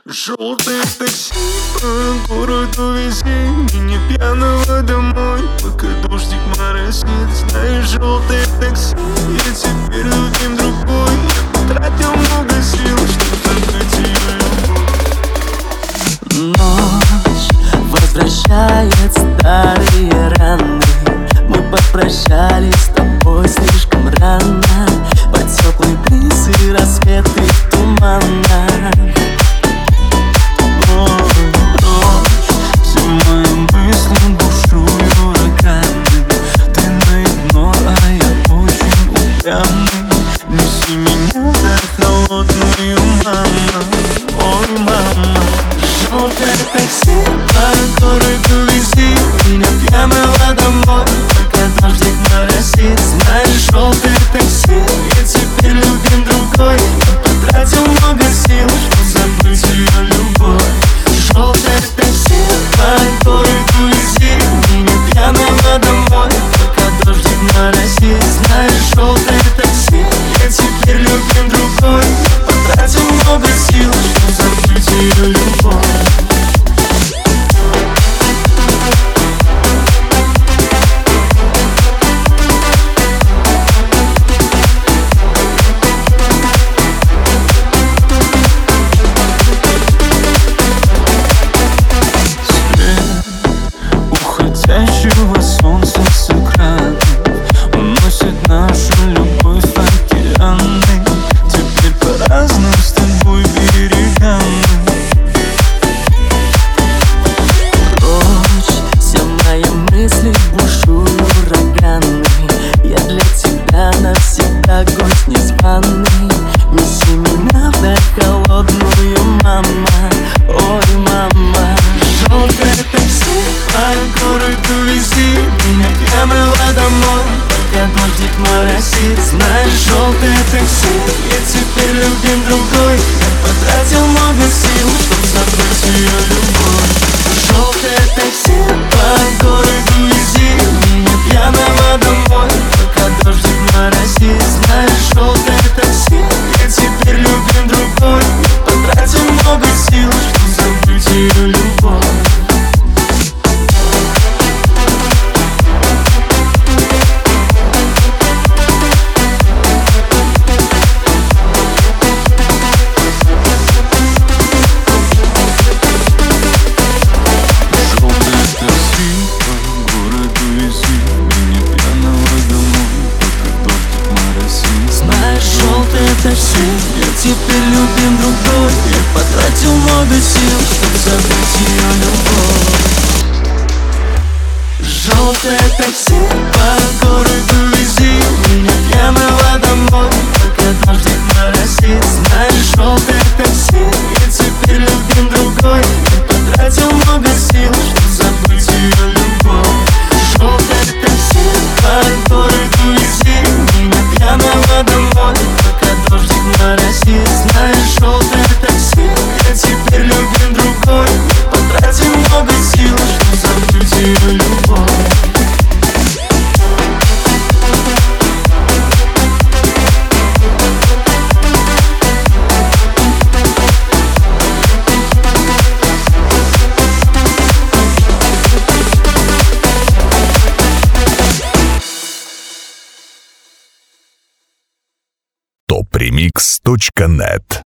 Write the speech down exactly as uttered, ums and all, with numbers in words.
Желтое такси по городу вези меня пьяного домой, пока дождик моросит. Знаешь, желтое такси, я теперь любим другой. Я потратил много сил, чтобы забыть ее любовь. Ночь возвращает старые раны. Мы попрощались с тобой слишком рано, под теплый бриз и рассветы тумана. Неси меня за холодную, мама, ой, мама. Желтое такси по городу вези меня пьяного домой, пока дождик моросит. Знаешь, желтое такси, я теперь любим другой. Я потратил много сил, чтобы забыть ее любовь. Желтое такси по городу вези меня пьяного домой, пока дождик моросит. Знаешь, желтое такси, я теперь любим другой. Я потратил много сил, чтобы забыть ее любовь. Уходящего солнца с экрана уносит нашу любовь в океаны. Теперь по разным с тобой берегам. Прочь все мои мысли бушуют ураганы. Я для тебя навсегда гость незваный. Неси меня в холодную, мама, ой, мама. Желтое такси по городу вези меня пьяного домой, пока дождик моросит. Знаешь, желтое такси, я теперь любим другой. Я потратил много сил, чтобы забыть ее любовь. Желтое такси по городу вези меня пьяного домой, пока дождик моросит. Знаешь, желтое такси, я теперь любим другой. Я потратил много сил, чтобы забыть ее любовь. Желтое такси, я теперь любим другой. Я потратил много сил, чтобы забыть ее любовь. Желтое такси по городу вези меня пьяного домой, пока дождик моросит. Знаешь, желтое такси, я теперь любим другой. Я потратил много сил, чтобы забыть ее любовь. Желтое такси по городу вези меня пьяного домой, дождик моросит. Знаешь, желтое такси, я теперь любим другой. Потратил много сил, чтобы забыть ее любовь. топ ремикс точка нет